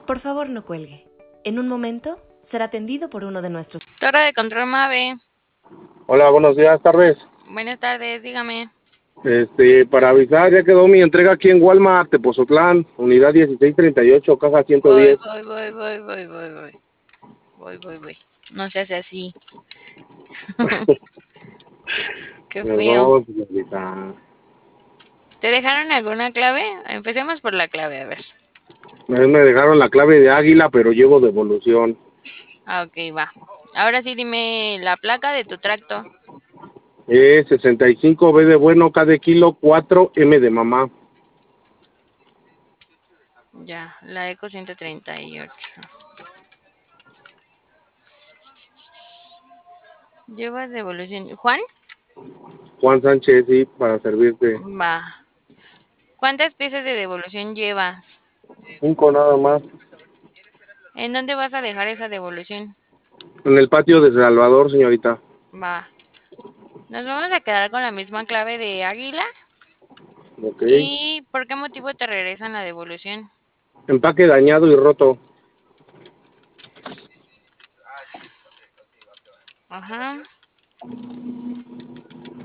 Por favor, no cuelgue. En un momento será atendido por uno de nuestros... Torre de control Mave. Hola, buenos días, tardes. Buenas tardes, dígame. Para avisar, ya quedó mi entrega aquí en Walmart, Tepozotlán, unidad 1638, caja Voy, 110. voy, voy, voy, voy, voy, voy. Voy. No se hace así. Qué feo. Perdón, señorita. ¿Te dejaron alguna clave? Empecemos por la clave, a ver. Me dejaron la clave de Águila, pero llevo devolución. Ah, ok, va. Ahora sí dime la placa de tu tracto. 65 B de bueno, K de kilo, 4 M de mamá. Ya, la Eco 138. Llevas devolución. ¿Juan? Juan Sánchez, sí, para servirte. Va. ¿Cuántas piezas de devolución llevas? 5 nada más. ¿En dónde vas a dejar esa devolución? En el patio de Salvador, señorita. Va. Nos vamos a quedar con la misma clave de Águila. Ok. ¿Y por qué motivo te regresan la devolución? Empaque dañado y roto. Ajá.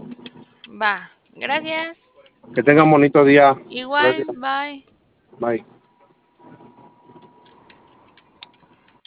Va. Gracias. Que tengan bonito día. Igual, Gracias. bye. Bye.